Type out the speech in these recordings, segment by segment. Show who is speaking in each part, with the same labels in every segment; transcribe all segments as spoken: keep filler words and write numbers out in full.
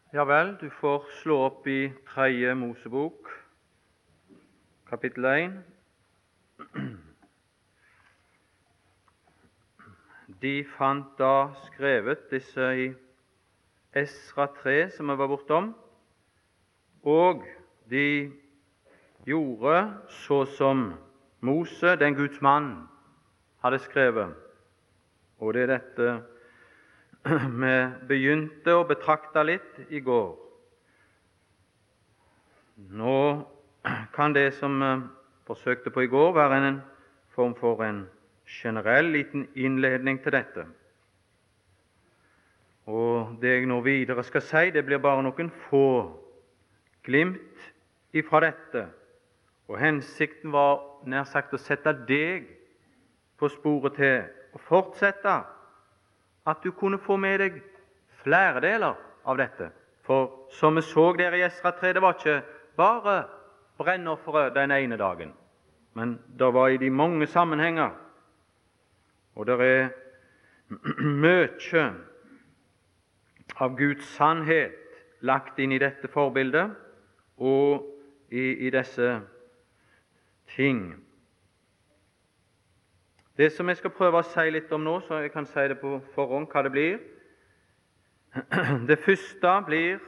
Speaker 1: Ja vel, du får slå opp i tredje Mosebok, kapittel én. De fant da skrevet disse i Esra tre, som jeg var bortom, og de gjorde så som Mose, den Guds mann, hadde skrevet. Og det er dette vi begynte å betrakte litt i går. Nå kan det som vi forsøkte på i går, være en form for en generell liten innledning til dette. Og det jeg nå videre skal si, det blir bare noen få glimt ifra dette. Og hensikten var nær sagt å sette deg på sporet til å fortsette, at du kunne få med deg flere deler av dette. For som vi så der i Esra tre, det var ikke bare brennofferet den ene dagen, men det var i de mange sammenhenger. Og det er mye av Guds sannhet lagt inn i dette forbildet og i, i disse ting. Det som jeg skal prøve å si litt om nå, så jeg kan si det på forhånd hva det blir. Det første blir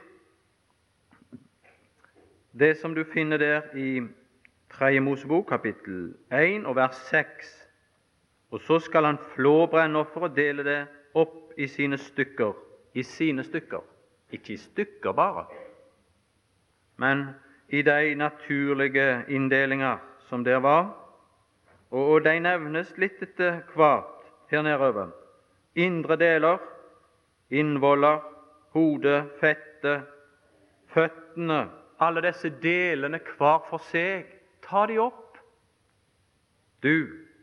Speaker 1: det som du finner der i tredje Mosebok, kapittel én og vers seks. Og så skal han flå brennofferet og dele det opp i sine stykker. I sine stykker. Ikke i stykker bare, men i de naturlige inndelinger som der var. Og de nevnes litt etter hvert her nedover. Indre deler, innvoller, hode, fette, føttene, alle disse delene hver for seg. Ta de opp. Du,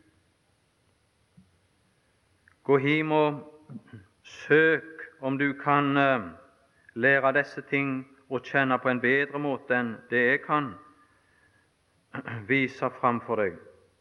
Speaker 1: gå hjem og søk om du kan uh, lære disse ting og kjenne på en bedre måte enn det jeg kan vise fram for deg.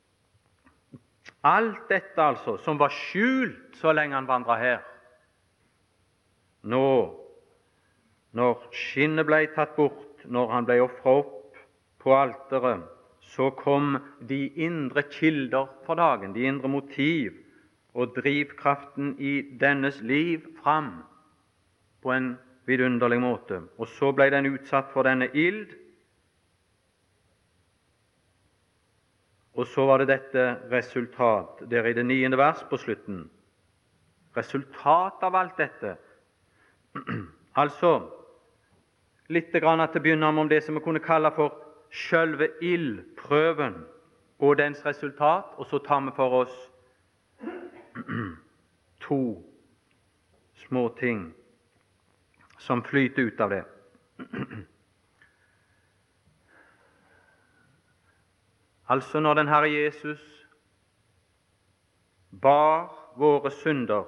Speaker 1: Alt dette altså, som var skjult så lenge han vandret her. Nå, når skinnet ble tatt bort, når han ble offret opp på alteret, så kom de indre kilder for dagen, de indre motiv og drivkraften i dennes liv fram på en vidunderlig måte. Og så ble den utsatt for denne ild. Og så var det dette resultat, der i det niende vers på slutten. Resultat av alt dette. Altså, litt grann til å begynne med om det som vi kunne kalle for selve ildprøven og dens resultat, og så tar vi for oss to små ting som flyter ut av det. Altså når den Herre Jesus bar våre synder,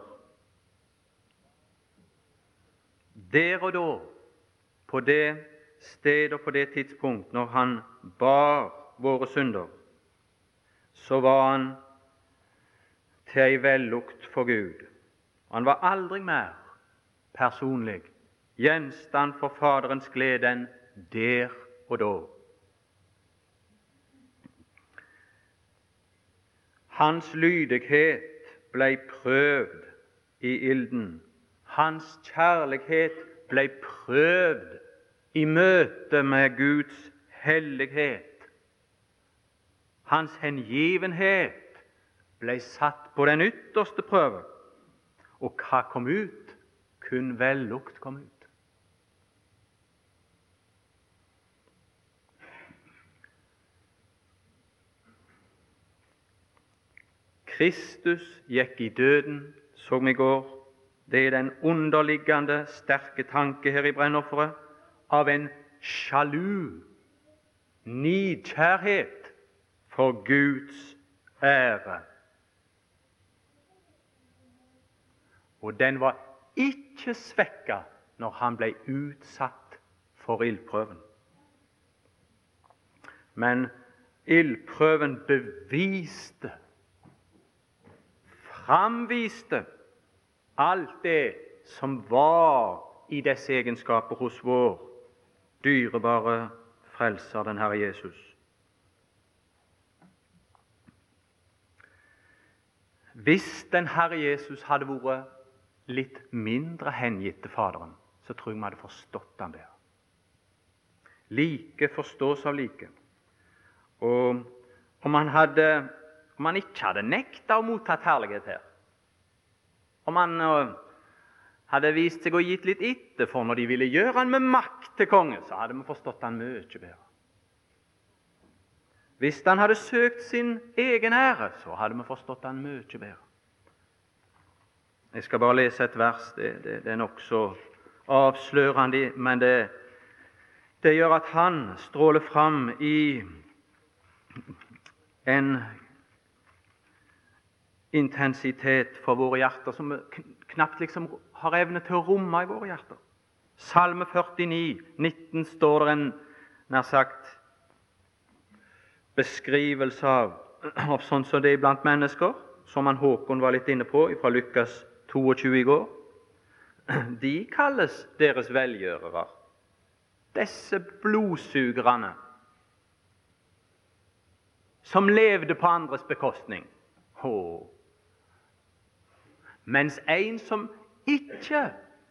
Speaker 1: der og da, på det sted og på det tidspunkt, når han bar våre synder, så var han til ei vellukt for Gud. Han var aldri mer personlig gjenstand for Faderens glede enn der og da. Hans lydighet ble prøvd i ilden. Hans kjærlighet ble prøvd i møte med Guds hellighet. Hans hengivenhet ble satt på den ytterste prøve. Og hva kom ut? Kun vellukt kom ut. Kristus gikk i døden, så vi i går. Det er den underliggende, sterke tanke her i brennofferet av en sjalu nidkjærhet for Guds ære. Og den var ikke svekket når han ble utsatt for ildprøven. Men ildprøven beviste, framviste alt det som var i disse egenskaper hos vår dyrebare frelser, den Herre Jesus. Hvis den Herre Jesus hadde vært litt mindre hengitt til Faderen, så tror jeg vi hadde forstått han der. Like forstås av like. Og om han, hadde, om han ikke hadde nektet å mottatt herlighet her, om han uh, hadde vist seg å gitt litt etter for når de ville gjøre han med makt til konge, så hadde vi forstått han mye bedre. Hvis han hadde søkt sin egen ære, så hadde vi forstått han mye bedre. Jeg skal bare lese et vers, det, det, det er nok så avslørende, men det, det gjør at han stråler fram i en intensitet for våre hjerter som knapt liksom har evne til å romme i våre hjerter. Salme førtini, nitten står det en, nær sagt, beskrivelse av, av sånn som det er blant mennesker, som han Håkon var litt inne på, fra Lukas tjueto i går. De kalles deres velgjørere. Disse blodsugerne som levde på andres bekostning. Åh. Mens en som ikke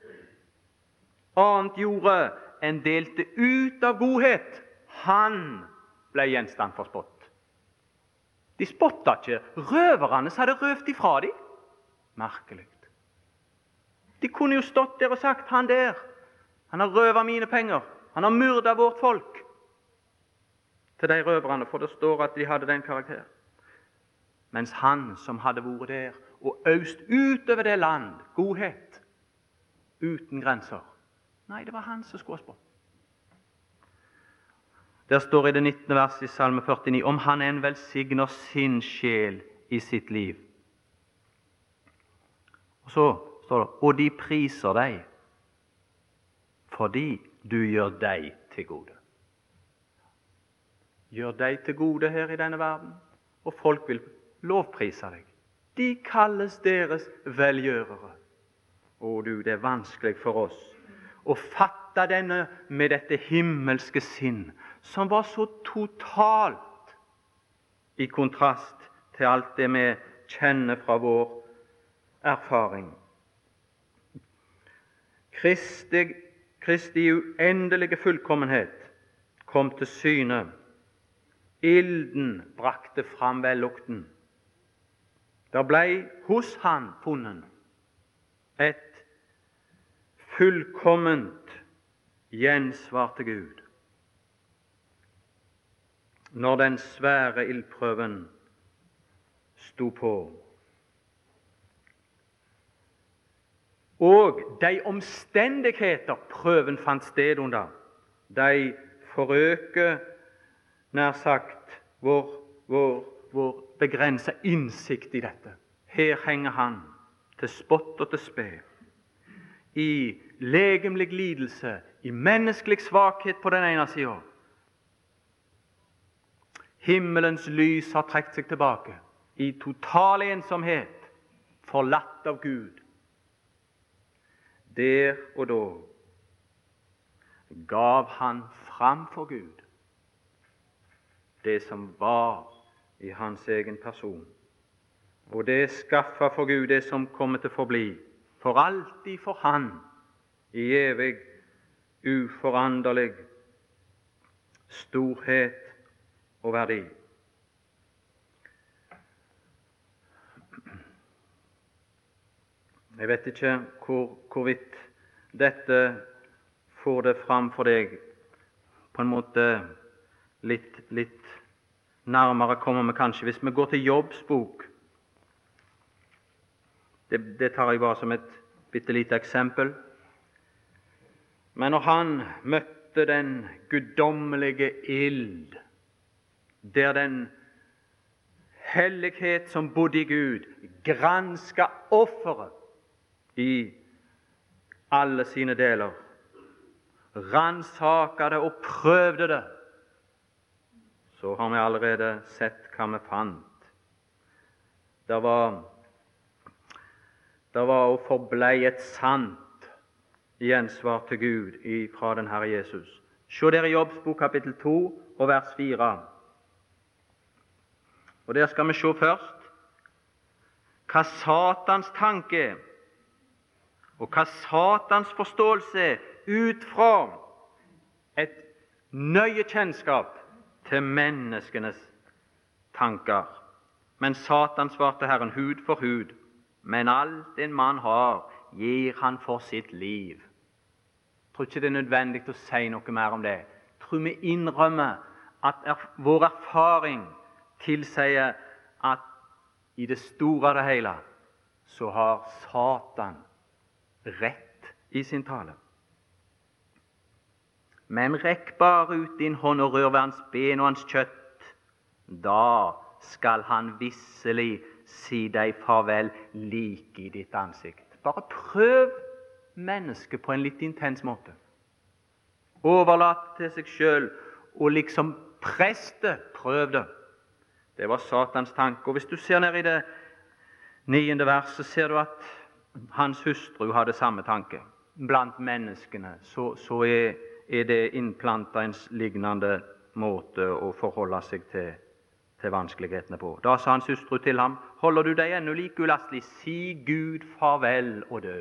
Speaker 1: annet gjorde enn delte ut av godhet, han ble gjenstand for spott. De spottet ikke røverne som hadde røvt ifra dem. Merkelig. De kunne jo stått der og sagt, han der, han har røvet mine penger, han har myrdet vårt folk. Til de røverne, for det står at de hadde den karakter. Mens han som hadde vært der og øst utover det land, godhet, uten grenser. Nei, det var han som skulle ha spott. Der står i det nittende vers i Salme førtini, om han en velsigner sin sjel i sitt liv. Og så står det, og de priser deg, fordi du gjør deg til gode. Gjør deg til gode her i denne verden, og folk vil lovprise deg. De kalles deres velgjørere. Å du, det er vanskelig for oss å fatte denne med dette himmelske sinn, som var så totalt i kontrast til alt det vi kjenner fra vår erfaring. Kristi, Kristi uendelige fullkommenhet kom til syne. Ilden brakte fram vellukten. Der ble hos han funnet et fullkomment gjensvar til Gud. Når den svære ildprøven sto på. Og de omstendigheter prøven fant sted under, de forøker nær sagt vår, vår, vår begrenset innsikt i dette. Her henger han til spott og til spe, i legemlig lidelse, i menneskelig svakhet på den ene siden. Himmelens lys har trekt seg tilbake, i total ensomhet, forlatt av Gud. Der og da gav han fram for Gud det som var i hans egen person. Og det skaffa for Gud det som kommer til å forbli, for alltid for han, i evig, uforanderlig storhet og verdi. Jeg vet ikke hvor, hvorvidt dette får det fram for deg på en måte litt, litt nærmere kommer vi kanskje hvis vi går til Jobbs bok. Det, det tar jeg bare som et bitte lite eksempel. Men når han møtte den guddommelige ild, der den hellighet som bodde i Gud, granska offeret i alle sine deler, ransaka det og prøvde det, så har vi allerede sett hva vi fant. Det var, det var og forblei et sant gjensvar til Gud fra den Herre Jesus. Se dere i Jobbs bok kapittel to og vers fire. Og der skal vi se først hva Satans tanke er, og hva Satans forståelse er, ut fra et nøye kjennskap til menneskenes tanker. Men Satan svarte Herren, hud for hud, men alt en mann har, gir han for sitt liv. Jeg tror ikke det er nødvendig å si noe mer om det. Jeg tror vi innrømmer at er, vår erfaring tilsier at i det store og det hele så har Satan rett i sin tale. Men rekk bare ut din hånd og rør ved hans ben og hans kjøtt, da skal han visselig si deg farvel like i ditt ansikt. Bare prøv mennesket på en litt intens måte. Overlat til seg selv og liksom press det, prøv det. Det var Satans tanke. Og hvis du ser ned i det niende vers, så ser du at hans hustru hadde samme tanke. Blant menneskene så, så er, er det innplantet en lignende måte å forholde seg til, til vanskelighetene på. Da sa hans hustru til ham, holder du deg ennå like ulastelig, si Gud farvel og dø.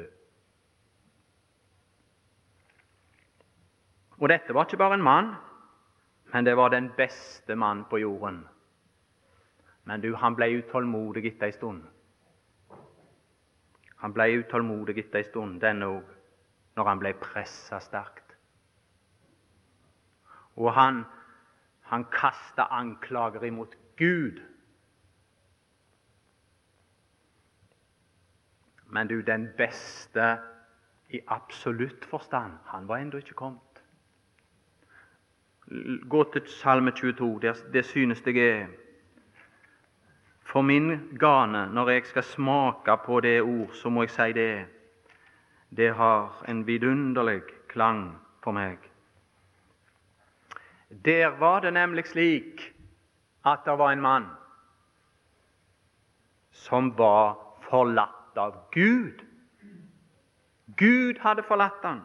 Speaker 1: Og dette var ikke bare en mann, men det var den beste mann på jorden. Men du, han ble utålmodig etter en stund. Han ble utålmodig etter en stund, denne òg, når han ble presset sterkt. Og han, han kastet anklager imot Gud. Men du, den beste i absolutt forstand, han var ennå ikke kommet. Gå til Salme tjueto, det, det synes jeg er for min gane. Når jeg skal smake på det ord, så må jeg si det. Det har en vidunderlig klang for meg. Der var det nemlig slik at det var en mann som var forlatt av Gud. Gud hadde forlatt han.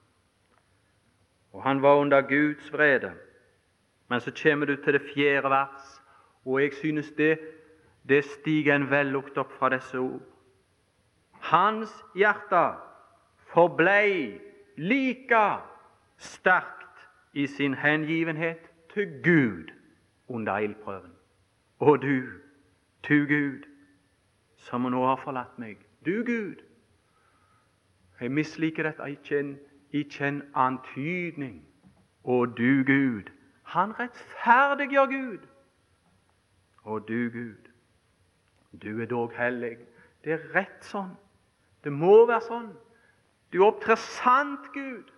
Speaker 1: Og han var under Guds vrede. Men så kommer du til det fjerde vers, og jeg synes det, det stiger en vellukt opp fra disse ord. Hans hjerte forblei like sterkt i sin hengivenhet til Gud under ildprøven. Og du, du Gud, som nå har forlatt meg, du Gud, jeg misliker dette, ikke en Ikke en antydning. Og du, Gud, han rettferdiggjør Gud. Og du, Gud, du er dog hellig. Det er rett sånn. Det må være sånn. Du opptrer sant, Gud.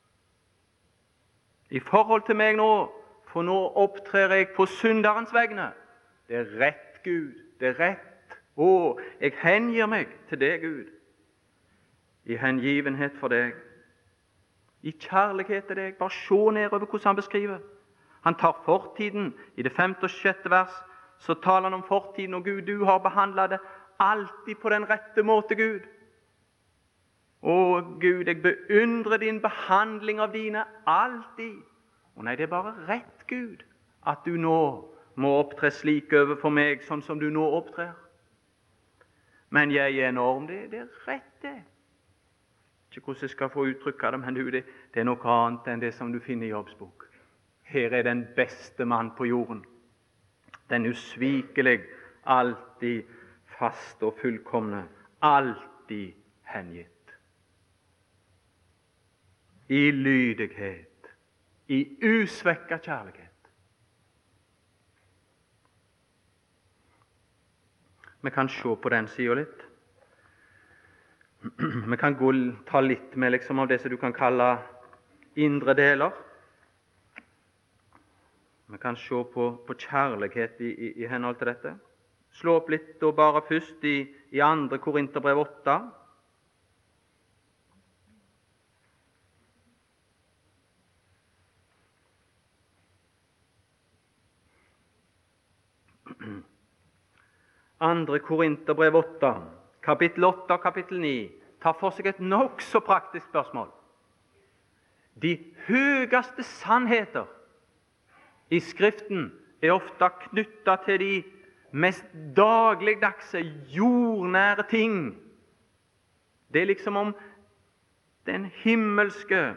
Speaker 1: I forhold til meg nå, for nå opptrer jeg på synderens vegne. Det er rett, Gud. Det er rett. Å, jeg hengir meg til deg, Gud. I hengivenhet for deg. I kjærlighet til deg. Bare se nedover hvordan han beskriver. Han tar fortiden. I det femte og sjette vers så taler han om fortiden. Og Gud, du har behandlet det alltid på den rette måte, Gud. Å Gud, jeg beundrer din behandling av dine alltid. Og nei, det er bare rett, Gud, at du nå må opptre slik overfor meg, sånn som du nå opptrer. Men jeg er enorm. Det, det er rett, det. Ikke hvordan jeg skal få uttrykke det, men du, det, det er noe annet enn det som du finner i Jobbs bok. Her er den beste mann på jorden. Den usvikelig, alltid fast og fullkomne, alltid hengitt. I lydighet, i usvekket kjærlighet. Vi kan se på den siden litt. Vi kan gå, ta litt med liksom, av det som du kan kalle indre deler. Vi kan se på, på kjærlighet i, i, i henhold til dette. Slå opp litt og bare først i, i andre Korinterbrev åtte. Andre Korinterbrev åtte. Kapittel åtte og kapittel ni tar for seg et nok så praktisk spørsmål. De høyeste sannheter i Skriften er ofte knyttet til de mest dagligdagse, jordnære ting. Det er liksom om den himmelske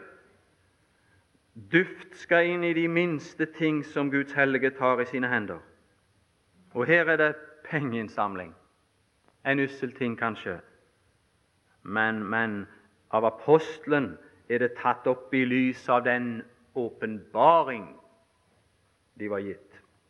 Speaker 1: duft skal inn i de minste ting som Guds hellige tar i sine hender. Og her er det pengeinnsamling. En ussel ting kanskje, men, men av apostelen er det tatt opp i lys av den åpenbaring de var gitt.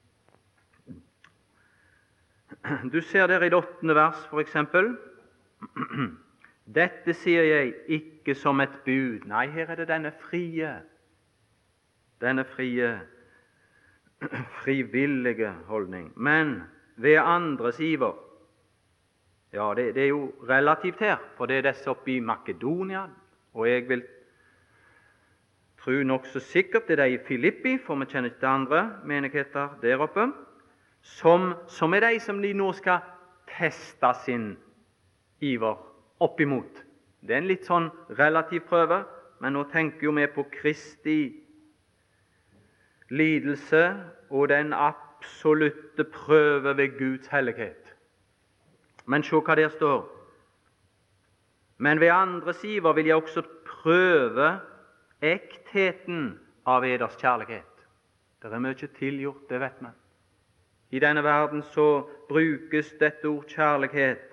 Speaker 1: Du ser der i det åttende vers for eksempel. Dette sier jeg ikke som et bud. Nei, her er det denne frie, denne frie, frivillige holdning. Men ved andres iver. Ja, det, det er jo relativt her, for det er disse oppe i Makedonia, og jeg vil tro nok så sikkert det er de i Filippi, for vi kjenner ikke til andre menigheter der oppe, som, som er de som de nå skal teste sin iver opp imot. Det er en litt sånn relativ prøve, men nå tenker jo vi på Kristi lidelse og den absolutte prøve ved Guds hellighet. Men se hva der står. Men ved andres iver vil jeg også prøve ektheten av eders kjærlighet. Det er mye tilgjort, det vet vi. I denne verden så brukes dette ord kjærlighet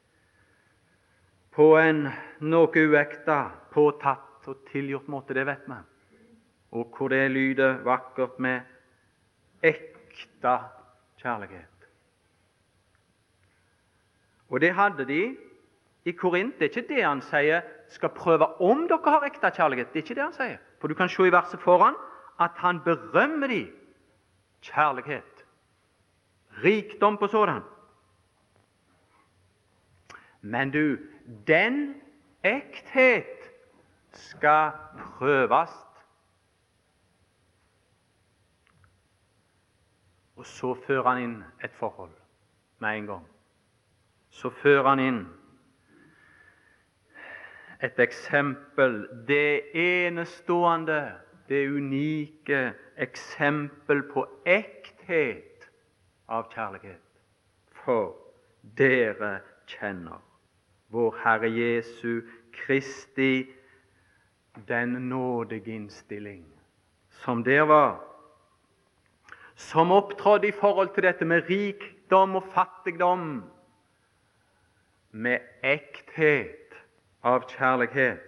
Speaker 1: på en noe uekta, påtatt og tilgjort måte, det vet vi. Og hvor det lyder vakkert med ekta kjærlighet. Og det hadde de i Korint. Det er ikke det han sier skal prøve om dere har ekta kjærlighet. Det er ikke det han sier. For du kan se i verset foran at han berømmer de kjærlighet. Rikdom på sådan. Men du, den ekthet skal prøves. Og så fører han inn et forhold med en gang. Så fører han inn et eksempel, det enestående, det unike eksempel på ekthet av kjærlighet. For dere kjenner vår Herre Jesu Kristi den nådige innstilling som der var, som opptrådte i forhold til dette med rikdom og fattigdom, med ekthet av kjærlighet.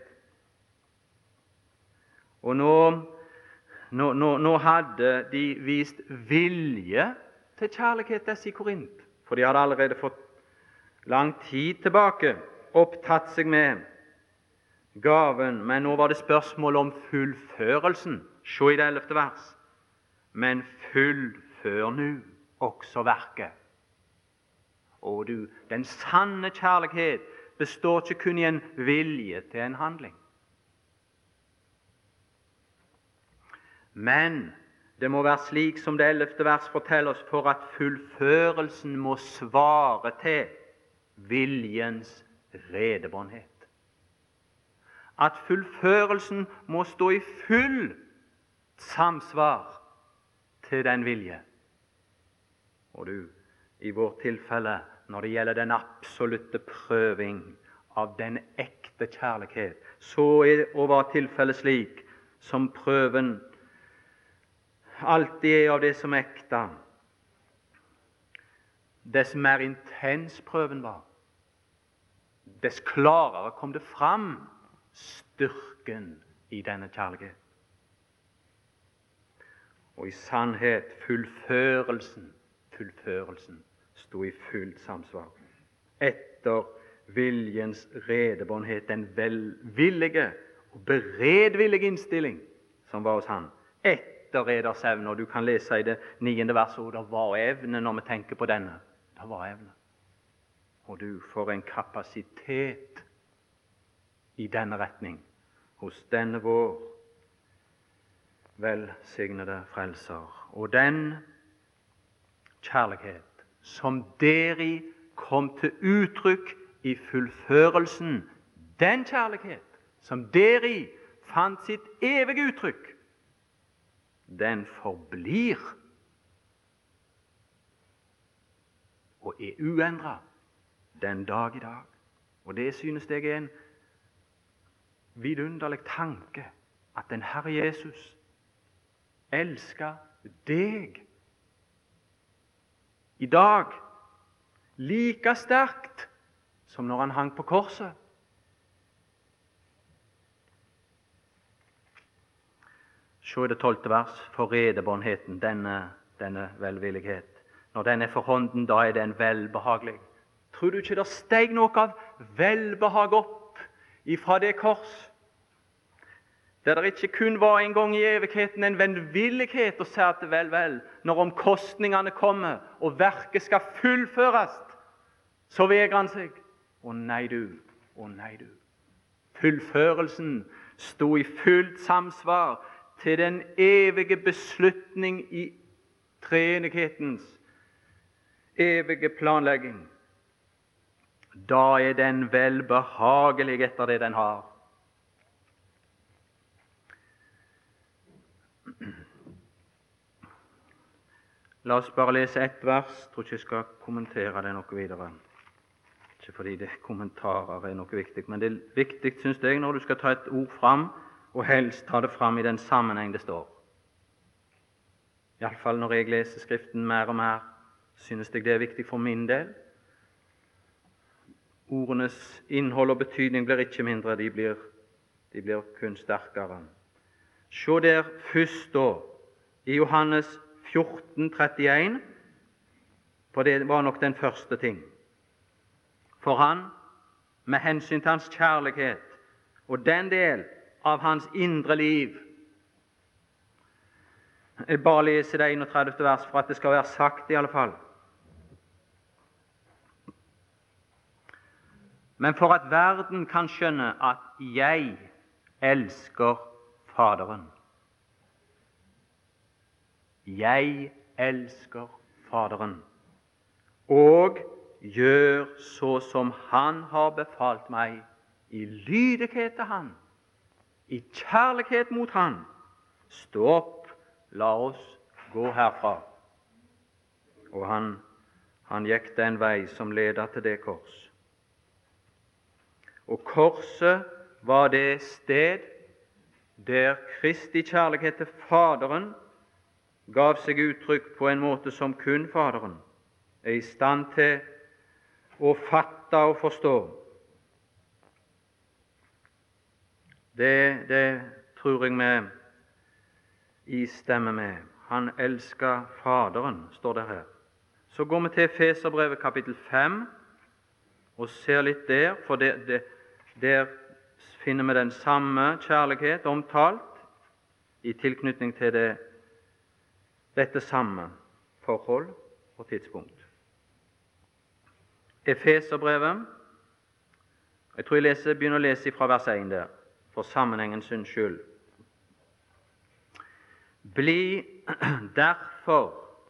Speaker 1: Og nå, nå, nå, nå hadde de vist vilje til kjærlighet disse i Korint, for de hadde allerede fått lang tid tilbake opptatt seg med gaven, men nå var det spørsmål om fullførelsen. Se i det ellevte vers. Men fullfør nu også verket. Og du, den sanne kjærlighet består ikke kun i en vilje til en handling. Men det må være slik som det ellevte vers forteller oss, for at fullførelsen må svare til viljens redebåndhet. At fullførelsen må stå i full samsvar til den vilje. Og du, i vårt tilfelle, når det gjelder den absolutte prøving av den ekte kjærlighet, så er det var tilfellet slik som prøven alltid er av det som er ekte. Dess mer intens prøven var, dess klarere kom det fram styrken i denne kjærlighet. Og i sannhet fullførelsen, fullførelsen sto i fullt samsvar. Etter viljens redebåndhet, den velvillige og beredvillige innstilling som var hos han. Etter eders evne, og du kan lese i det niende verset, og det var evne når vi tenker på denne. Det var evne. Og du får en kapasitet i denne retning hos denne vår velsignede frelser. Og den kjærlighet som deri kom til uttrykk i fullførelsen, den kjærlighet som deri fant sitt evige uttrykk, den forblir og er uendret den dag i dag. Og det synes jeg er en vidunderlig tanke, at den Herre Jesus elsker deg i dag like sterkt som når han hang på korset. Se i det tolvte vers, for redebåndheten, denne, denne velvillighet. Når den er for hånden, da er den velbehagelig. Tror du ikke det steg noe av velbehag opp ifra det kors? Der det ikke kun var en gang i evigheten en vennvillighet og sa til vel, vel, når omkostningene kommer og verket skal fullføres, så vegrer han seg. Å nei du, å nei du. Fullførelsen sto i fullt samsvar til den evige beslutning i treenighetens evige planlegging. Da er den velbehagelig etter det den har. La oss bare lese ett vers. Jeg tror ikke jeg skal kommentere det noe videre. Ikke fordi det kommentarer er noe viktig, men det er viktig, synes jeg, når du skal ta et ord fram, og helst ta det fram i den sammenheng det står. I alle fall når jeg leser Skriften mer og mer, synes jeg det er viktig for min del. Ordenes innhold og betydning blir ikke mindre, de blir, de blir kun sterkere. Se der først da, i Johannes fjorten trettien, for det var nok den første ting. For han, med hensyn til hans kjærlighet, og den del av hans indre liv. Jeg bare leser det enogtredivte vers for at det skal være sagt i alle fall. Men for at verden kan skjønne at jeg elsker Faderen. Jeg elsker Faderen, og gjør så som Han har befalt meg, i lydighet til Han, i kjærlighet mot Han. Stå opp, la oss gå herfra. Og han, han gikk den vei som leder til det kors. Og korset var det sted der Kristi kjærlighet til Faderen gav seg uttrykk på en måte som kun Faderen er i stand til å fatte og forstå. Det, det tror jeg vi i stemmer med. Han elsker Faderen, står det her. Så går vi til Efeserbrevet kapittel fem og ser litt der, for det, det, der finner vi den samme kjærlighet omtalt i tilknytning til det, dette samme forhold og tidspunkt. Efeserbrevet, jeg tror jeg leser, begynner å lese fra vers én der, for sammenhengens skyld. Bli derfor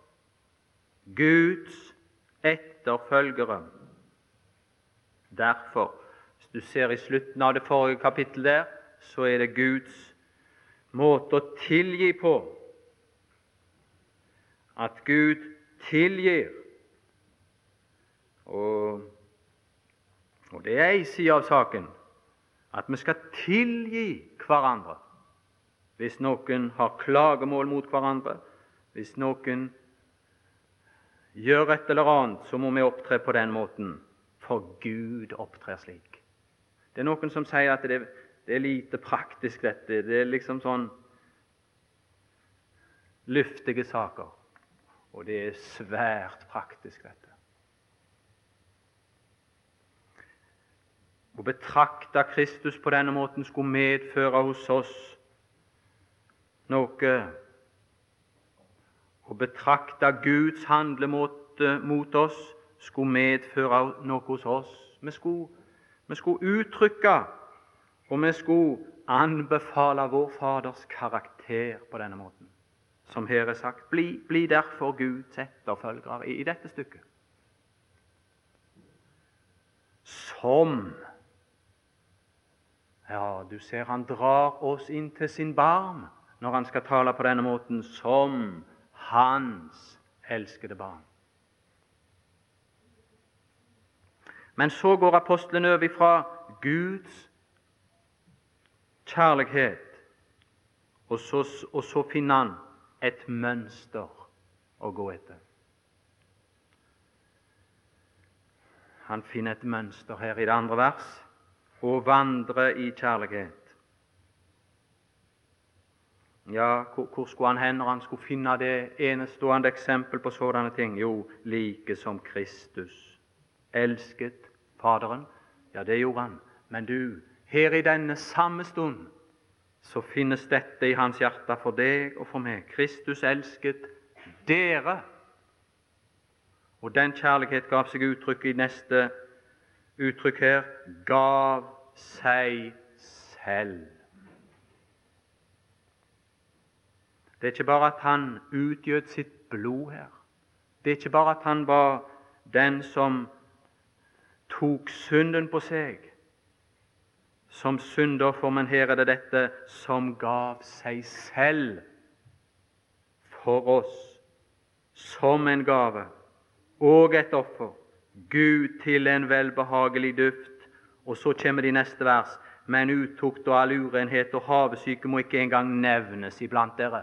Speaker 1: Guds etterfølgere. Derfor, hvis du ser i slutten av det forrige kapittel der, så er det Guds måte å tilgi på. At Gud tilgir. Og, og det er en side av saken, at vi skal tilgi hverandre. Hvis noen har klagemål mot hverandre, hvis noen gjør et eller annet, så må vi opptre på den måten, for Gud opptrer slik. Det er noen som sier at det, det er lite praktisk dette, det er liksom sånn luftige saker, og det er svært praktisk dette. Å betrakte Kristus på denne måten skulle medføre hos oss noe. Å betrakte Guds handlemåte mot oss skulle medføre noe hos oss. Vi skulle, vi skulle uttrykke, og vi skulle anbefale vår Faders karakter på denne måten. Som her er sagt, bli, bli derfor Guds etterfølgere i, i dette stykket. Som Ja, du ser han drar oss inn til sin barm når han skal tale på denne måten, som hans elskede barn. Men så går apostelen over fra Guds kjærlighet, og så, og så finner han et mønster å gå etter. Han finner et mønster her i det andre vers, å vandre i kjærlighet. Ja, hvor, hvor skulle han hen når han skulle finne det enestående eksempel på sådanne ting? Jo, like som Kristus elsket Faderen. Ja, det gjorde han. Men du, her i denne samme stund, så finnes dette i hans hjerte for deg og for meg. Kristus elsket dere. Og den kjærlighet gav seg uttrykk i neste uttrykk her, gav seg selv. Det er ikke bare at han utgjød sitt blod her. Det er ikke bare at han var den som tok synden på seg, som syndoffer, men her er det dette som gav seg selv for oss, som en gave og et offer, Gud til en velbehagelig duft. Og så kommer det i neste vers, men utukt og all urenhet og havesyke må ikke engang nevnes iblant dere.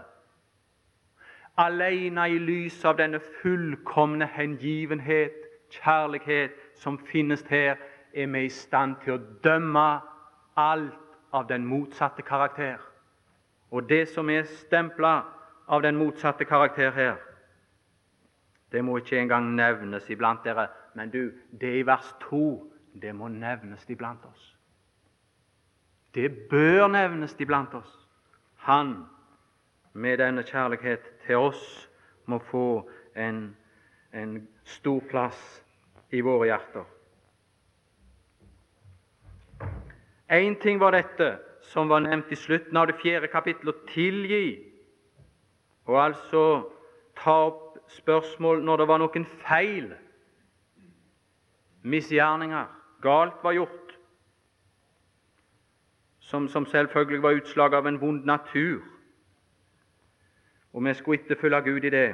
Speaker 1: Alene i lys av denne fullkomne hengivenhet, kjærlighet som finnes her, er vi i stand til å dømme alt av den motsatte karakter. Og det som er stemplet av den motsatte karakter her, det må ikke engang nevnes iblant dere. Men du, det i vers to, det må nevnes iblant oss. Det bør nevnes iblant oss. Han, med denne kjærlighet til oss, må få en, en stor plass i våre hjerter. En ting var dette som var nevnt i slutten av det fjerde kapittel, å tilgi, og altså ta opp spørsmål når det var noen feil, misgjerninger, galt var gjort, som, som selvfølgelig var utslag av en vond natur, og vi skulle ikke følge Gud i det.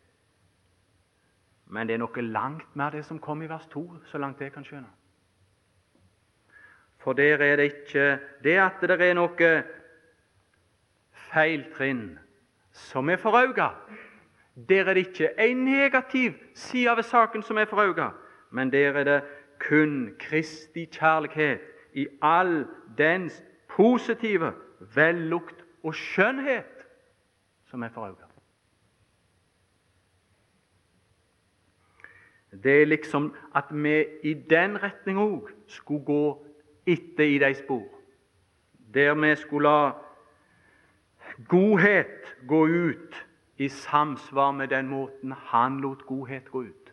Speaker 1: Men det er noe langt mer det som kom i vers to, så langt jeg kan skjønne. For der er det ikke det at det er noe feiltrinn som er for øye. Der er det ikke en negativ side ved saken som er for øye, men der er det kun Kristi kjærlighet i all dens positive vellukt og skjønnhet som er for øye. Det er liksom at vi i den retning også skulle gå etter i de spor, der vi skulle la godhet gå ut i samsvar med den måten han lot godhet gå ut.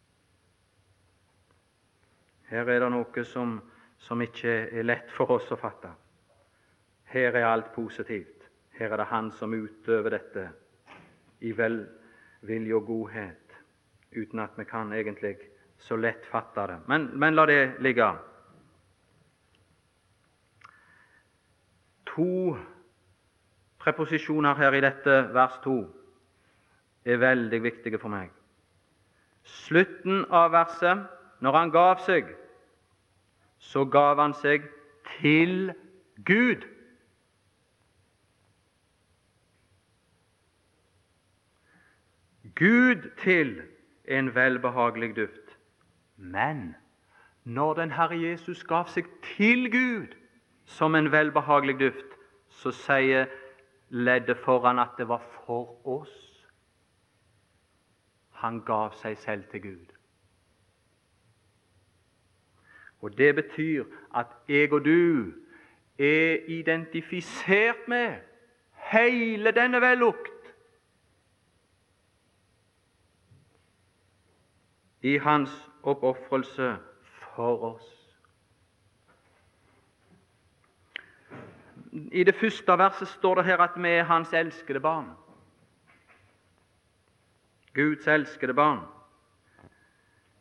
Speaker 1: Her er det noe som, som ikke er lett for oss å fatte. Her er alt positivt. Her er det han som utøver dette i velvilje og godhet, uten at vi kan egentlig så lett fatte det. Men, men la det ligge. To preposisjoner her i dette vers to er veldig viktige for meg. Slutten av verset, når han gav seg, så gav han seg til Gud. Gud til en velbehagelig duft. Men når den Herre Jesus gav seg til Gud som en velbehagelig duft, så sier leddet foran at det var for oss. Han gav seg selv til Gud. Og det betyr at jeg og du er identifisert med hele denne vellukt i hans oppofrelse for oss. I det første verset står det her at vi er hans elskede barn. Guds elskede barn.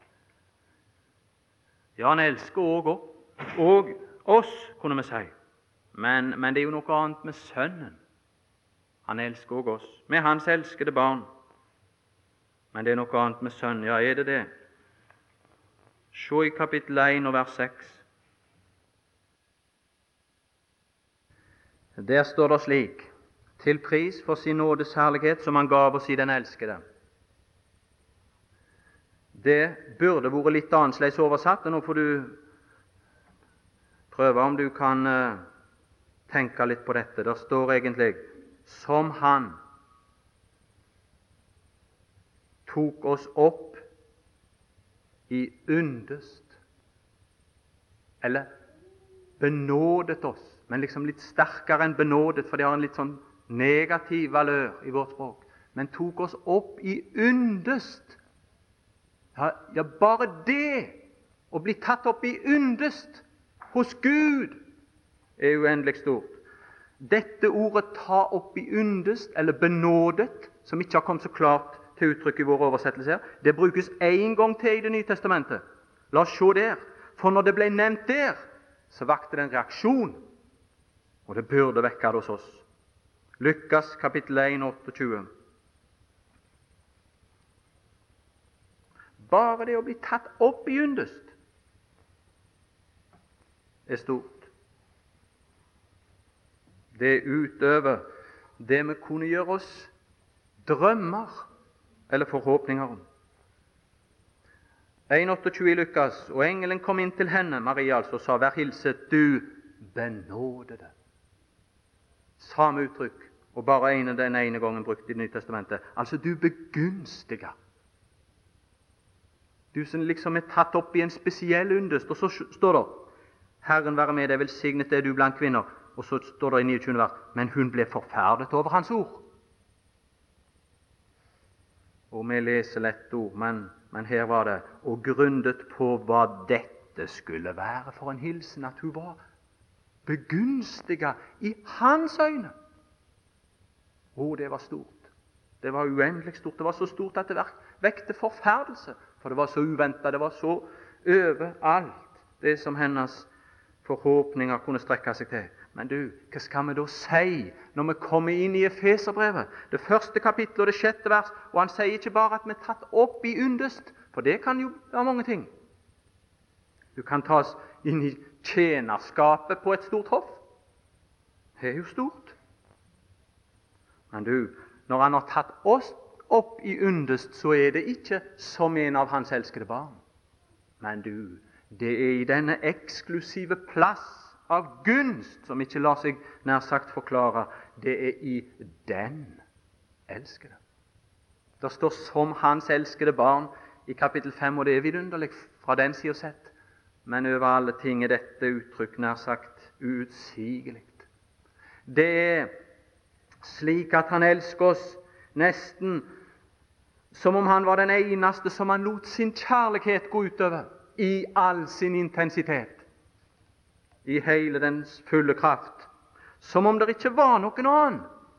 Speaker 1: Ja, han elsker også, og oss, kunne vi si. Men, men det er jo noe annet med Sønnen. Han elsker også oss. Vi er Hans elskede barn. Men det er noe annet med Sønnen. Ja, er det det? Se i kapittel én og vers seks. Der står det slik: til pris for sin nådes herlighet som han gav oss i den elskede. Det burde vært litt annerledes oversatt, og nå får du prøve om du kan uh, tenke litt på dette. Det står egentlig: som han tok oss opp i yndest, eller benådet oss, men liksom litt sterkere enn benådet, for det har en litt sånn negativ valør i vårt språk. Men tok oss opp i yndest. Ja, ja, bare det å bli tatt opp i yndest hos Gud er uendelig stort. Dette ordet 'ta opp i yndest', eller 'benådet', som ikke har kommet så klart til uttrykk i våre oversettelser, det brukes én gang til i Det nye testamentet. La oss se der. For når det ble nevnt der, så vakte det en reaksjon, og det burde vekke det hos oss. Lukas kapittel én, otteogtyve. Bare det å bli tatt opp i yndest er stort. Det er utover det vi kunne gjøre oss drømmer eller forhåpninger om. én otteogtyve i Lukas: og engelen kom inn til henne, Maria altså, og sa: vær hilset, du benådede. Samme uttrykk, og bare ene, den ene gangen brukt i Det nye testamentet. Altså, du begunstiga. Du som liksom er tatt opp i en spesiell yndest. Og så står det: Herren være med deg, velsignet er du blant kvinner. Og så står det i niogtyvende vers: men hun ble forferdet over hans ord. Og vi leser lett ord, men, men her var det: og grunnet på hva dette skulle være for en hilsen, at hun var begunstiga i hans øyne. Å, det var stort. Det var uendelig stort. Det var så stort at det vekte forferdelse, for det var så uventet. Det var så overalt, det som hennes forhåpninger kunne strekke seg til. Men du, hva skal vi da si når vi kommer inn i Efeserbrevet, det første kapittel og det sjette vers? Og han sier ikke bare at vi er tatt opp i yndest, for det kan jo være mange ting. Du kan tas inn i tjenerskapet på et stort hoff. Det er jo stort. Men du, når han har tatt oss opp i yndest, så er det ikke som en av hans elskede barn. Men du, det er i denne eksklusive plass av gunst, som ikke lar seg nær sagt forklare, det er i den elskede. Det står 'som hans elskede barn' i kapittel fem, og det er vidunderlig fra den siden sett. Men over alle ting er dette uttrykk nær sagt uutsigelig. Det er slik at han elsker oss nesten som om han var den eneste som han lot sin kjærlighet gå utover i all sin intensitet, i hele dens fulle kraft, som om det ikke var noen annen.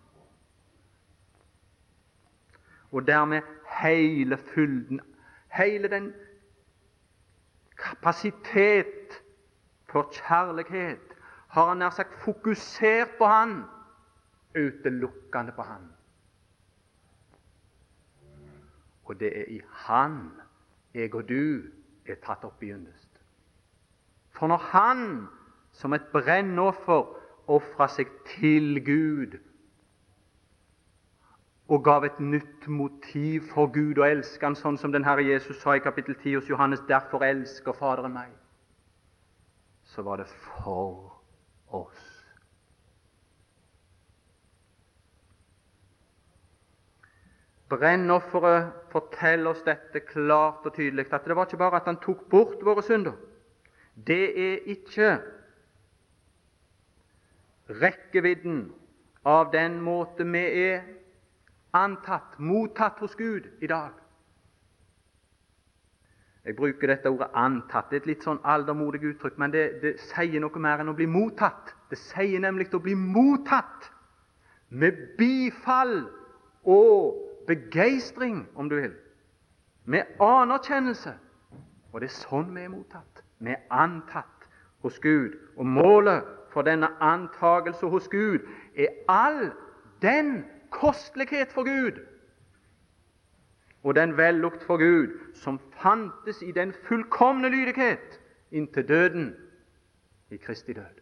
Speaker 1: Og dermed hele fylden, hele den kapasitet for kjærlighet, har han nær sagt fokusert på han, utelukkende på han. Og det er i han, jeg og du, er tatt opp i yndest. For når han, som et brennoffer, offret seg til Gud, og gav et nytt motiv for Gud å elske han, sånn som den Herre Jesus sa i kapittel ti hos Johannes: derfor elsker Faderen meg, så var det for oss. Brennofferet forteller oss dette klart og tydelig, at det var ikke bare at han tok bort våre synder. Det er ikke rekkevidden av den måte vi er antatt, mottatt hos Gud i dag. Jeg bruker dette ordet 'antatt'. Det er et litt sånn aldermodig uttrykk, men det, det sier noe mer enn å bli mottatt. Det sier nemlig å bli mottatt med bifall og begeistring, om du vil, med anerkjennelse. Og det er sånn vi er mottatt. Vi er antatt hos Gud, og målet for denne antagelse hos Gud er all den kostlighet for Gud og den vellukt for Gud som fantes i den fullkomne lydighet inntil døden i Kristi død.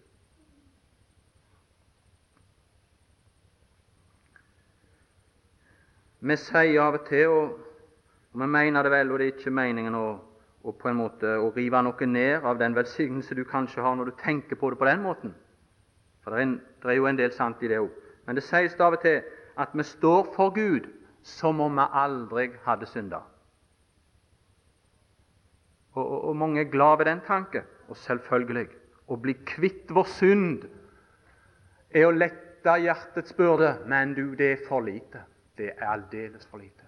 Speaker 1: Vi sier av og til, og, og vi mener det vel, og det er ikke meningen å, å på en måte å rive noe ned av den velsignelse du kanskje har når du tenker på det på den måten. For det er, en, det er jo en del sant i det også. Men det sies av og til at vi står for Gud som om vi aldri hadde syndet. Og, og, og mange er glad ved den tanke, og selvfølgelig å bli kvitt vår synd er å lette hjertets byrde, men du, det er for lite. Det er aldeles for lite.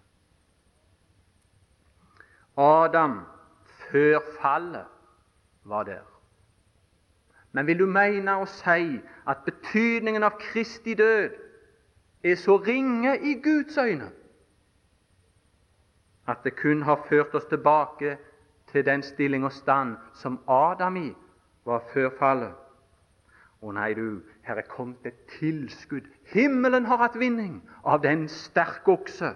Speaker 1: Adam før fallet var der. Men vil du mene å si at betydningen av Kristi død er så ringe i Guds øyne at det kun har ført oss tilbake til den stilling og stand som Adam i var før fallet? Å nei, du, her er kommet et tilskudd. Himmelen har hatt vinning av den sterke okse.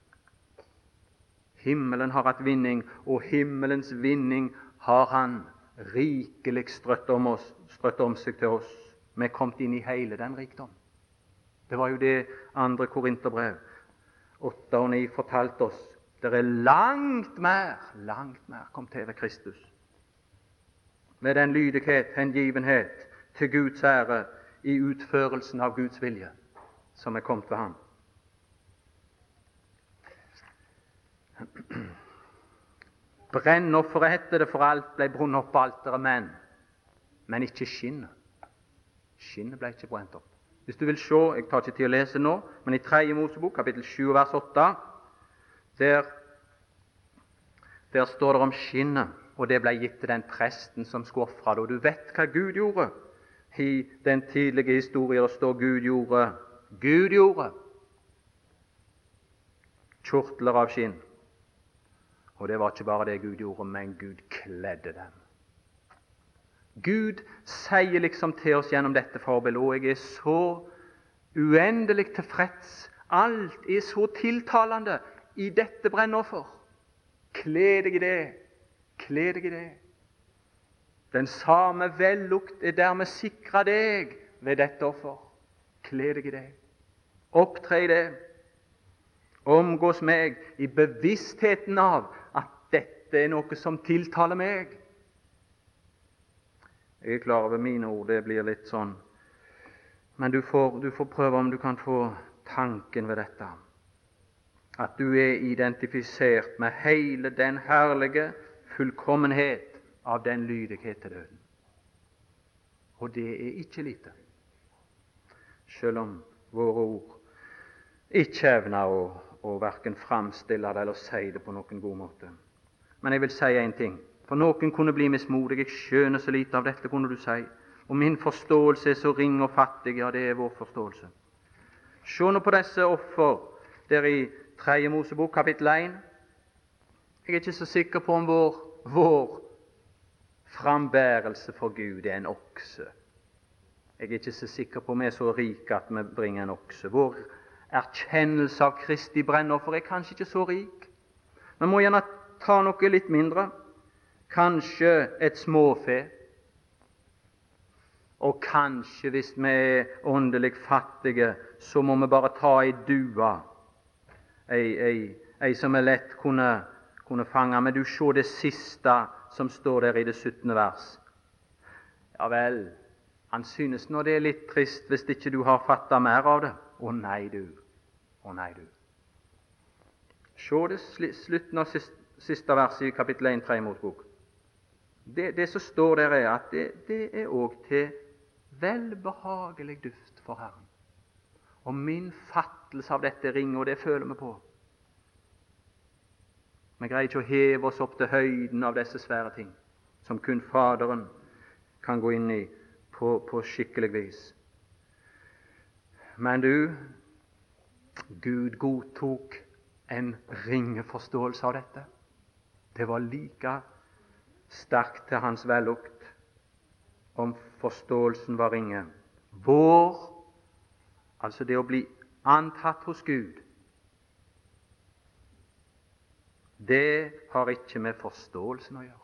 Speaker 1: Himmelen har hatt vinning, og himmelens vinning har han rikelig strøtt om, oss, strøtt om seg til oss. Vi er kommet inn i hele den rikdom. Det var jo det andre Korinterbrev åtte og ni fortalte oss. Det er langt mer, langt mer kom til ved Kristus. Med den lydighet, hengivenhet til Guds ære i utførelsen av Guds vilje som er kommet ved ham. Brennofferet heter det, for alt ble brunnet opp på alteret, men, men ikke skinnet. Skinnet ble ikke brent opp. Hvis du vil se, jeg tar ikke tid å lese nå, men i tredje Mosebok, kapittel sju, vers åtte, der, der står det om skinnet, og det ble gitt til den presten som skulle ofre det. Og du vet hva Gud gjorde. I den tidlige historien står Gud gjorde, Gud gjorde kjortler av skinn. Og det var ikke bare det Gud gjorde, men Gud kledde dem. Gud sier liksom til oss gjennom dette forbildet, og jeg er så uendelig tilfreds. Alt er så tiltalende i dette brennoffer. Kle deg i det, kle deg i det. Den samme vellukt er dermed sikret deg ved dette offer. Kle deg i det. Opptre i det. Omgås meg i bevisstheten av at dette er noe som tiltaler meg. Jeg er klar over mine ord, det blir litt sånn. Men du får, du får prøve om du kan få tanken ved dette. At du er identifisert med hele den herlige fullkommenhet av den lydighet til døden. Og det er ikke lite. Selv om våre ord ikke evner å, å hverken framstille det eller si det på noen god måte. Men jeg vil si en ting. For noen kunne bli mismodig. Jeg skjønner så lite av dette, kunne du si. Og min forståelse er så ring og fattig. Ja, det er vår forståelse. Se nå på disse offer der i tredje Mosebok, kapittel én. Jeg er ikke så sikker på om vår, vår frambærelse for Gud er en okse. Jeg er ikke så sikker på om vi er så rike at vi bringer en okse. Vår erkjennelse av Kristi brennoffer er kanskje ikke så rik. Vi må gjerne ta noe litt mindre. Kanskje et småfe. Og kanskje, hvis vi er åndelig fattige, så må vi bare ta ei dua. Ei, ei, ei som er lett kunne, kunne fange. Men du ser det siste som står der i det syttende vers. Ja vel, han synes nå det er litt trist hvis ikke du har fattet mer av det. Å nei du, å nei du. Se det slutten av siste, siste vers i kapittel én, tredje Mosebok. Det, det som står der er at det, det er også til velbehagelig duft for Herren. Og min fattelse av dette ringer, og det føler vi på. Vi greier ikke å heve oss opp til høyden av disse svære ting, som kun Faderen kan gå inn i på, på skikkelig vis. Men du, Gud godtok en ringe forståelse av dette. Det var like sterkt til hans vellukt. om forståelsen var ringe. Vår, altså det å bli antatt hos Gud, det har ikke med forståelsen å gjøre.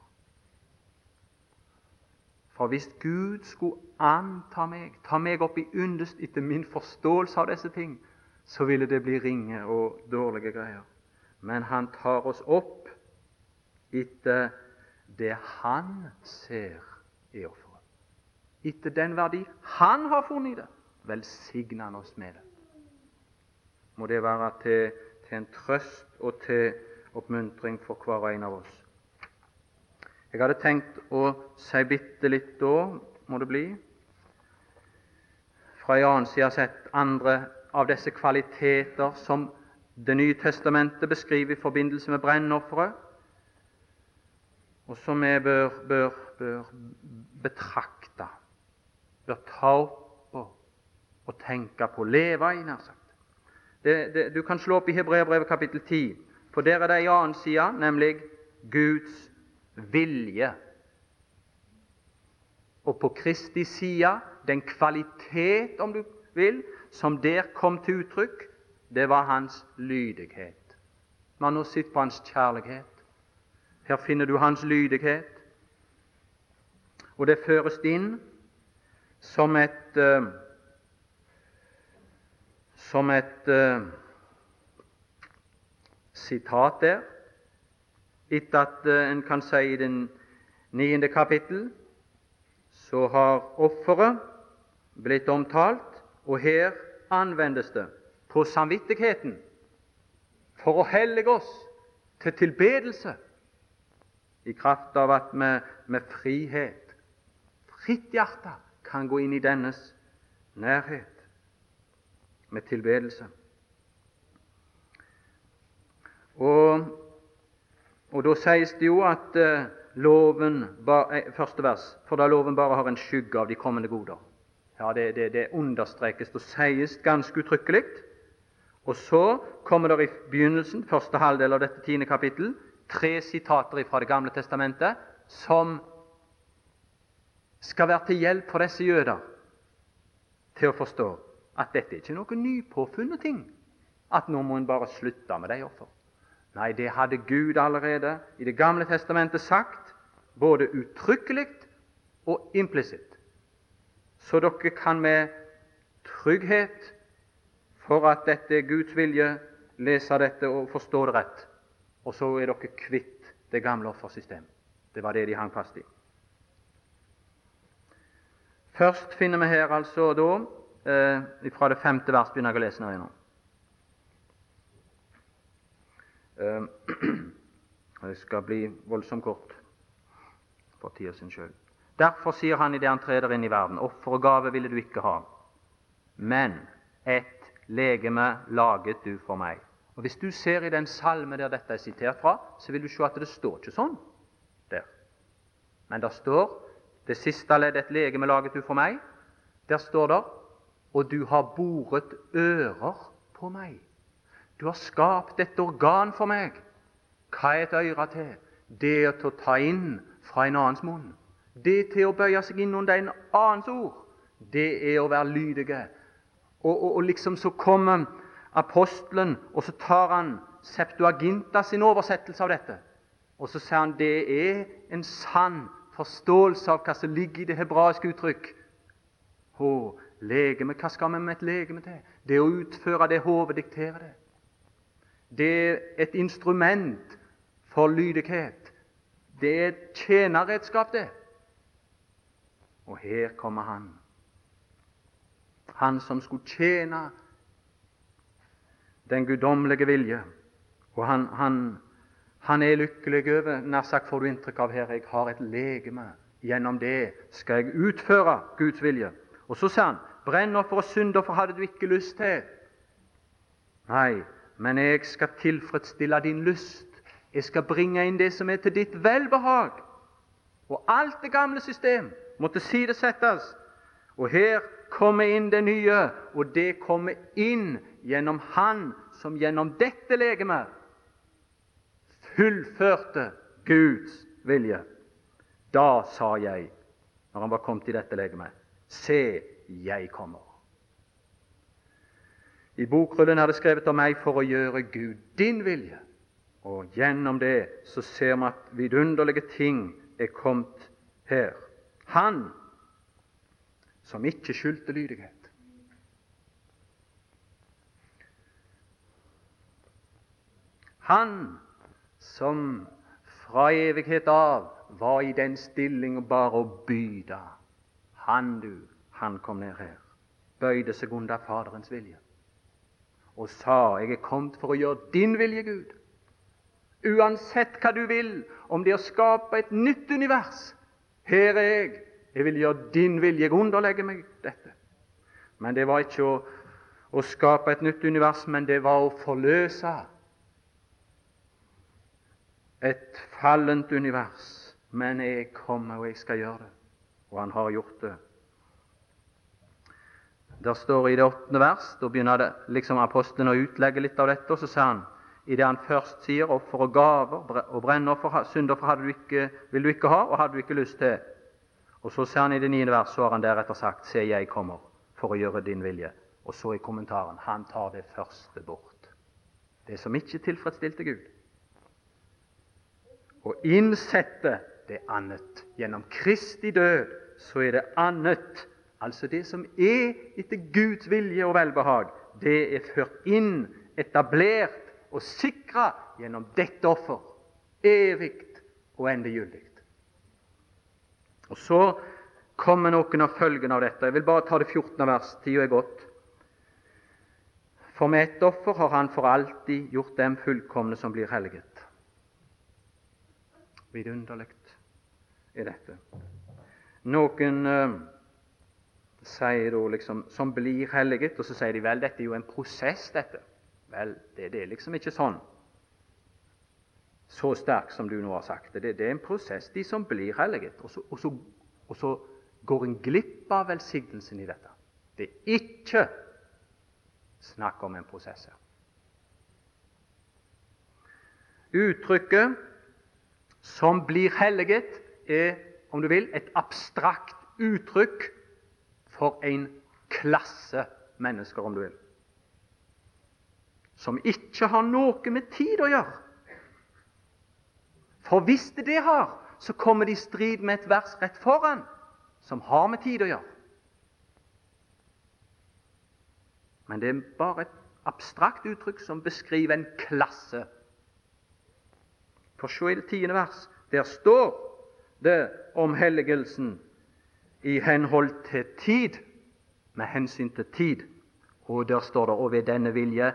Speaker 1: For hvis Gud skulle anta meg, ta meg opp i underst etter min forståelse av disse ting, så ville det bli ringe og dårlige greier. Men han tar oss opp etter det han ser i offeret. Etter den verdi han har funnet i det, velsigner han oss med det. Må det være til, til en trøst og til oppmuntring for hver og en av oss. Jeg hadde tenkt å si bitte litt da, må det bli, fra en annen side sett andre av disse kvaliteter som Det nye testamentet beskriver i forbindelse med brennofferet, og som vi bør, bør, bør betrakte, bør ta opp og, og tenke på, leve i, nær sagt. Det, det, du kan slå opp i Hebreerbrevet kapittel ti, for der er det en annen side, nemlig Guds vilje. Og på Kristi side, den kvalitet, om du vil, som der kom til uttrykk, det var hans lydighet. Man har sett på hans kjærlighet. Her finner du hans lydighet. Og det føres inn som et uh, som et uh, sitat der, etter at uh, en kan si i den niende kapittel, så har offeret blitt omtalt, og her anvendes det på samvittigheten for å hellige oss til tilbedelse i kraft av at vi med frihet, fritt hjerte, kan gå inn i dennes nærhet med tilbedelse. Og, og da sies det jo at uh, loven, bare, eh, første vers, for da loven bare har en skygge av de kommende goder. Ja, det, det, det understrekes og sies ganske uttrykkelig. Og så kommer det i begynnelsen, første halvdel av dette tiende kapittel, tre sitater fra Det gamle testamentet som skal være til hjelp for disse jøder til å forstå at dette er ikke noe nypåfunnet ting, at nå må en bare slutte med de offer. Nei, det hadde Gud allerede i Det gamle testamentet sagt, både uttrykkelig og implisitt. Så dere kan med trygghet for at dette er Guds vilje, lese dette og forstå det rett. Og så er dere kvitt det gamle offersystemet. Det var det de hang fast i. Først finner vi her altså da, eh, fra det femte vers begynner jeg å lese nå. Eh, det skal bli voldsomt kort for tida sin skyld. Derfor sier han i det han treder inn i verden, offer og gave ville du ikke ha, men et legeme laget du for meg. Og hvis du ser i den salme der dette er sitert fra, så vil du se at det står ikke sånn der. Men der står, det siste ledd, et legeme laget du for meg, der står det, og du har boret ører på meg. Du har skapt et organ for meg. Hva er et øre til? Det er til å ta inn fra en annens munn. Det er til å bøye seg inn under en annens ord. Det er å være lydige. Og, og, og liksom så kommer apostelen, og så tar han Septuaginta sin oversettelse av dette. Og så sier han det er en sann forståelse av hva som ligger i det hebraiske uttrykk. Å, legeme, hva skal vi med et legeme til? Det er å utføre det hodet dikterer det. Det er et instrument for lydighet. Det er et tjenerredskap, det. Og her kommer han. Han som skulle tjene den guddommelige vilje. Og han, han, han er lykkelig over, nær sagt får du inntrykk av her, jeg har et legeme. Gjennom det skal jeg utføre Guds vilje. Og så sier han, brennoffer og syndoffer hadde du ikke lyst til. Nei, men jeg skal tilfredsstille din lyst. Jeg skal bringe inn det som er til ditt velbehag. Og alt det gamle system måtte sidesettes. Og her kommer inn det nye, og det kommer inn gjennom Han som gjennom dette legeme fullførte Guds vilje. Da sa jeg, når han var kommet i dette legemet. Se, jeg kommer. I bokrullen er det skrevet om meg for å gjøre Gud din vilje. Og gjennom det så ser vi at vidunderlige ting er kommet her. Han som ikke skyldte lydighet. Han som fra evighet av var i den stilling bare å byde. Han du, han kom ned her, bøyde seg under Faderens vilje og sa, jeg er kommet for å gjøre din vilje, Gud. Uansett hva du vil, om det er å skape et nytt univers, her er jeg, jeg vil gjøre din vilje, jeg underlegger meg dette. Men det var ikke å, å skape et nytt univers, men det var å forløse et fallent univers. Men jeg kommer, og jeg skal gjøre det. Og han har gjort det. Der står i det åttende vers, da begynner det liksom apostelen å utlegge litt av dette, og så sier han, i det han først sier, offer og gaver og brennoffer, syndoffer hadde du ikke, vil du ikke ha, og hadde du ikke lyst til. Og så sier han i det niende vers, så har han deretter sagt, se, jeg kommer for å gjøre din vilje. Og så i kommentaren, han tar det første bort. Det som ikke tilfredsstilte Gud. Og innsette det annet. Gjennom Kristi død, så er det annet. Altså det som er etter Guds vilje og velbehag, det er ført inn, etablert og sikret gjennom dette offer, evigt og endegyldig. Og så kommer noen av følgene av dette. Jeg vil bare ta det fjortende vers, tida er gått. For med ett offer har han for alltid gjort dem fullkomne som blir helliget. Vidunderlig er dette. Noen øh, sier da liksom, som blir helliget, og så sier de, vel, dette er jo en prosess, dette. Vel, det, det er liksom ikke sånn, så sterk som du nå har sagt det. Det, det er en prosess, de som blir helliget, og så, og, så, og så går en glipp av velsignelsen i dette. Det er ikke snakk om en prosess her. Uttrykket som blir helliget er, om du vil, et abstrakt uttrykk for en klasse mennesker, om du vil, som ikke har noe med tid å gjøre. For hvis det det har, så kommer de i strid med et vers rett foran, som har med tid å gjøre. Men det er bare et abstrakt uttrykk som beskriver en klasse. For se i det tiende vers, der står det om helligelsen i henhold til tid, med hensyn til tid. Og der står det, og ved denne vilje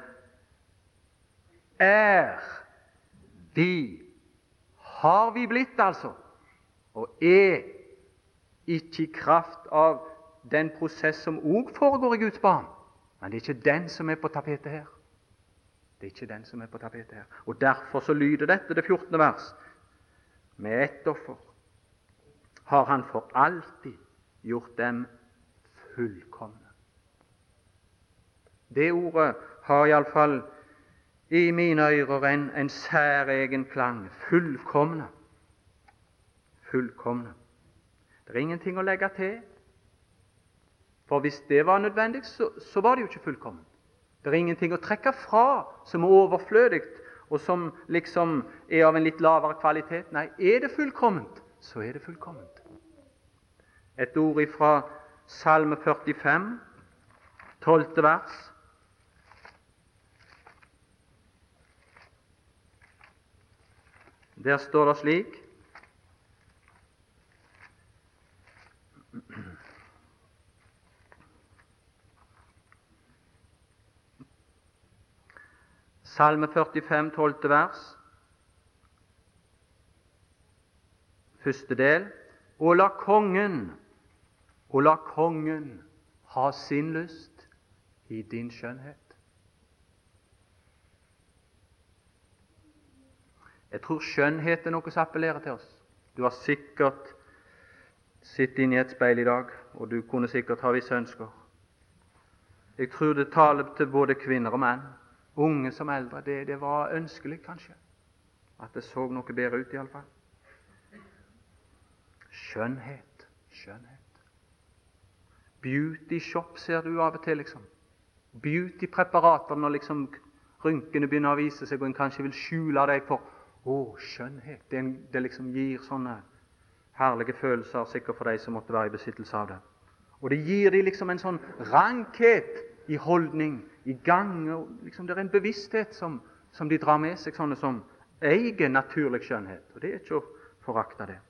Speaker 1: er vi, har vi blitt altså, og er ikke i kraft av den prosess som også foregår i Guds barn. Men det er ikke den som er på tapetet her. Det er ikke den som er på tapetet her. Og derfor så lyder dette det fjortende vers. Med ett offer har han for alltid gjort dem fullkomne. Det ordet har i alle fall i mine ører en, en særegen klang. Fullkomne. Fullkomne. Det er ingenting å legge til. For hvis det var nødvendig, så, så var det jo ikke fullkomment. Det er ingenting å trekke fra som er overflødig, og som liksom er av en litt lavere kvalitet. Nei, er det fullkomment, så er det fullkomment. Et ord fra Salme førtifem, tolvte vers. Der står det slik: Salme førtifem, tolvte vers, første del. Og la kongen, og la kongen ha sin lyst i din skjønnhet. Jeg tror skjønnhet er noe som appellerer til oss. Du har sikkert sittet inne i et speil i dag, og du kunne sikkert ha visse ønsker. Jeg tror det taler til både kvinner og menn, unge som eldre. Det, det var ønskelig, kanskje, at det så noe bedre ut i alle fall. Skjønnhet, skjønnhet. Beauty shop ser du av og til, liksom. Beauty-preparater når liksom rynkene begynner å vise seg, og en kanskje vil skjule deg for å, skjønnhet. Det, det liksom gir sånne herlige følelser, sikkert for deg som måtte være i besittelse av det. Og det gir de liksom en sånn rankhet i holdning, i gang, og liksom det er en bevissthet som, som de drar med seg, sånne som eier naturlig skjønnhet. Og det er ikke å forakte det.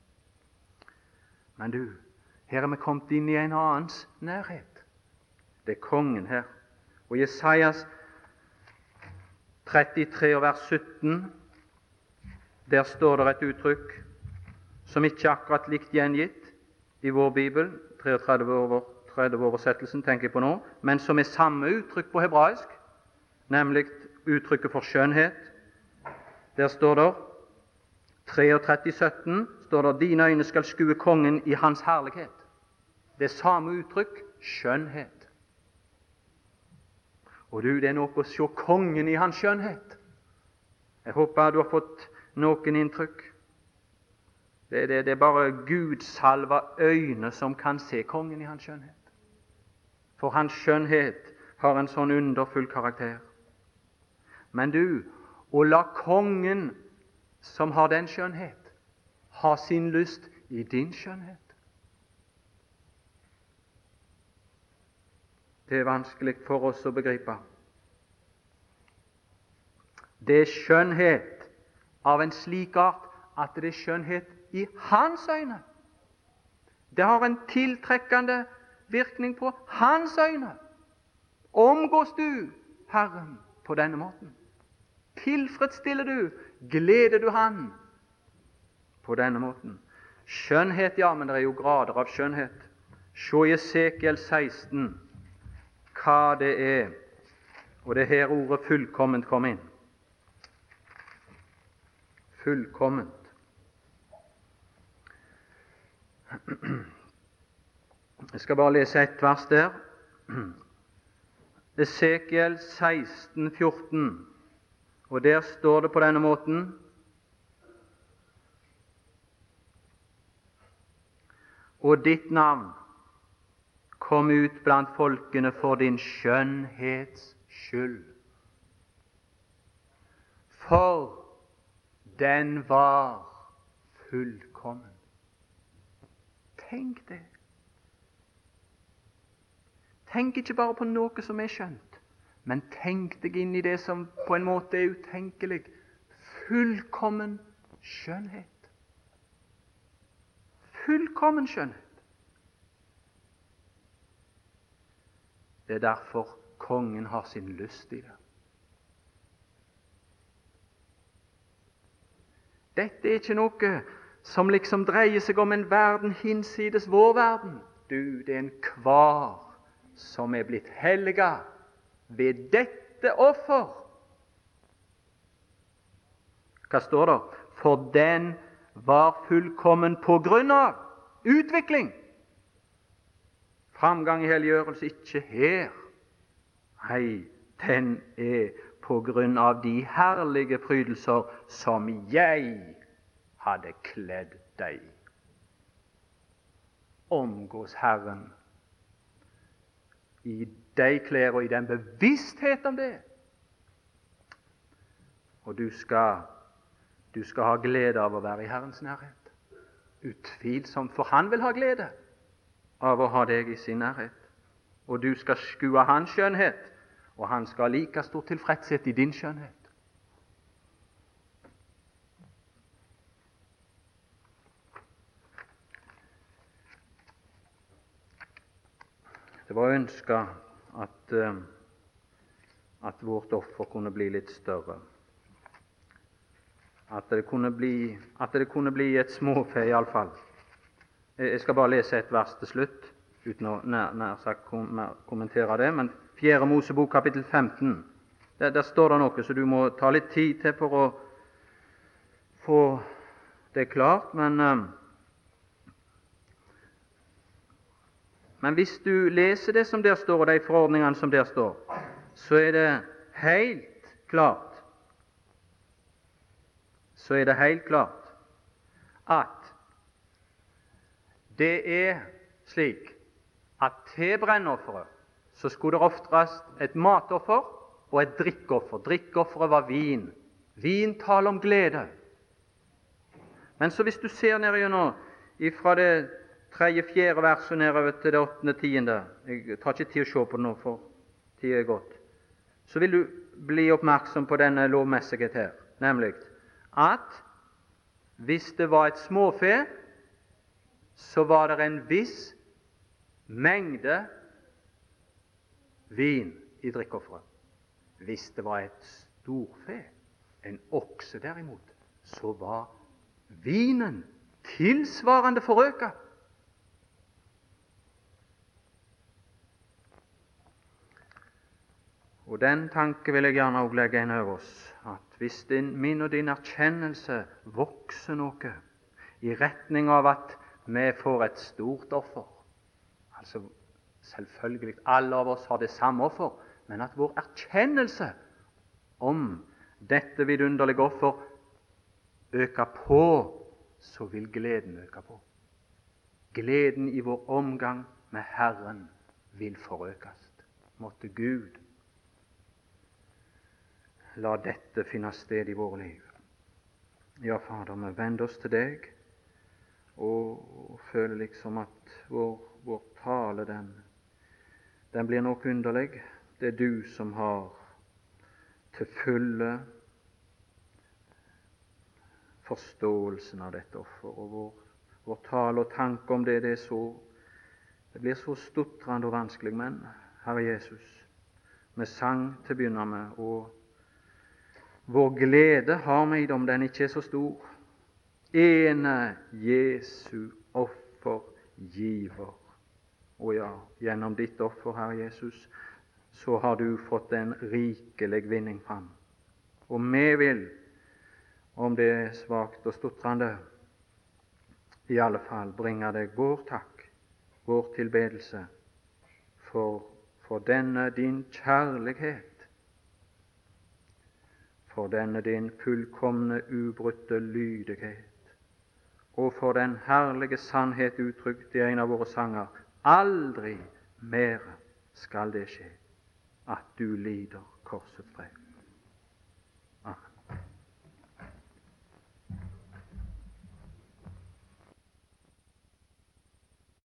Speaker 1: Men du, her er vi kommet inn i en annens nærhet. Det er kongen her. Og Jesajas trettitre og vers sytten, der står det et uttrykk som ikke akkurat likt gjengitt i vår Bibel, trettini oversettelsen tenker jeg på nå, men som er samme uttrykk på hebraisk, nemlig uttrykket for skjønnhet. Der står det, trettini sytten, står det, dine øyne skal skue kongen i hans herlighet. Det er samme uttrykk, skjønnhet. Og du, det er noe å se kongen i hans skjønnhet. Jeg håper du har fått noen inntrykk. Det, det, det er bare Gudsalva øyne som kan se kongen i hans skjønnhet. For hans skjønnhet har en sånn underfull karakter. Men du, å la kongen som har den skjønnhet, ha sin lyst i din skjønnhet, det er vanskelig for oss å begripe. Det er skjønnhet av en slik art at det er skjønnhet i hans øyne. Det har en tiltrekkende virkning på hans øyne. Omgås du Herren på denne måten? Tilfredsstiller du, gleder du Han på denne måten? Skjønnhet, ja, men det er jo grader av skjønnhet. Se Jesekiel seksten, hva det er, og det er her ordet fullkomment kom inn. Fullkomment. Jeg skal bare lese ett vers der. Esekiel seksten fjorten, og der står det på denne måten: og ditt navn kom ut blant folkene for din skjønnhets skyld, for den var fullkommen. Tenk det. Tenk ikke bare på noe som er skjønt, men tenk deg inn i det som på en måte er utenkelig. Fullkommen skjønnhet. Fullkommen skjønnhet. Det er derfor kongen har sin lyst i det. Dette er ikke noe som liksom dreier seg om en verden hinsides vår verden. Du, det er en kvar som er blitt helliga ved dette offer. Hva står det? For den var fullkommen på grunn av utvikling. Framgang i helliggjørelse ikke her. Nei, den er på grunn av de herlige prydelser som jeg hadde kledd deg. Omgås Herren i de klær og i den bevissthet om det. Og du skal, du skal ha glede av å være i Herrens nærhet. Utvilsomt, for Han vil ha glede av å ha deg i sin nærhet. Og du skal skue hans skjønnhet, og han skal ha like stor tilfredshet i din skjønnhet. Det var ønsket at, uh, at vårt offer kunne bli litt større. At det kunne bli, at det kunne bli et småfe i alle fall. Jeg skal bare lese et vers til slutt, uten å nær, nær sagt kom, kommentere det. Men fjerde Mosebok kapittel femten, der, der står det noe, så du må ta litt tid til for å få det klart. Men, uh, men hvis du leser det som der står, og de forordningene som der står, så er det helt klart, så er det helt klart at det er slik at til brennofferet så skulle det ofres et matoffer og et drikkoffer. Drikkofferet var vin. Vin taler om glede. Men så hvis du ser ned igjennom fra det tredje, fjerde verset nedover til det åttende, tiende, jeg tar ikke tid å se på det nå, for tid er godt, så vil du bli oppmerksom på denne lovmessighet her, nemlig at hvis det var et småfe, så var det en viss mengde vin i drikkofferet. Hvis det var et storfe, en okse derimot, så var vinen tilsvarende forøket. Og den tanke vil jeg gjerne også legge inn over oss, at hvis din, min og din erkjennelse vokser noe i retning av at vi får et stort offer, altså selvfølgelig alle av oss har det samme offer, men at vår erkjennelse om dette vidunderlige offer øker på, så vil gleden øke på. Gleden i vår omgang med Herren vil forøkes. Måtte Gud la dette finne sted i våre liv. Ja, Fader, vi vender oss til deg og føler liksom at vår, vår tale, den, den blir nok underlig. Det er du som har til fulle forståelsen av dette offer, og vår, vår tale og tanke om det, det er så, det blir så stotrende og vanskelig. Men, Herre Jesus, vi sang til å begynne med, og vår glede har vi i det om den ikke er så stor. Ene Jesu offer giver. Og ja, gjennom ditt offer, Herre Jesus, så har du fått en rikelig vinning fram. Og vi vil, om det er svagt og stotrende, i alle fall bringe deg vår takk, vår tilbedelse, for, for denne din kjærlighet, for denne din fullkomne, ubrutte lydighet, og for den herlige sannhet uttrykt i en av våre sanger. Aldri mer skal det skje, at du lider korsets strev.